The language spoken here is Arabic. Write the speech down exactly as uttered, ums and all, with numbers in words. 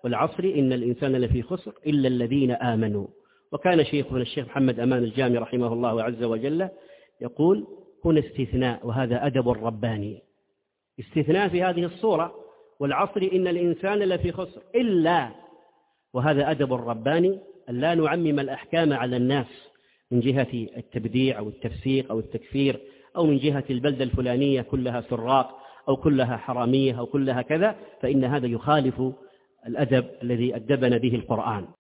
والعصر إن الإنسان لفي خسر إلا الذين آمنوا. وكان شيخنا الشيخ محمد أمان الجامي رحمه الله عز وجل يقول هنا استثناء وهذا أدب رباني، استثناء في هذه الصورة، والعصر إن الإنسان لفي خسر إلا، وهذا أدب رباني أن لا نعمم الأحكام على الناس من جهة التبديع أو التفسيق أو التكفير، أو من جهة البلدة الفلانية كلها سراق أو كلها حرامية أو كلها كذا، فإن هذا يخالف الأدب الذي أدبنا به القرآن.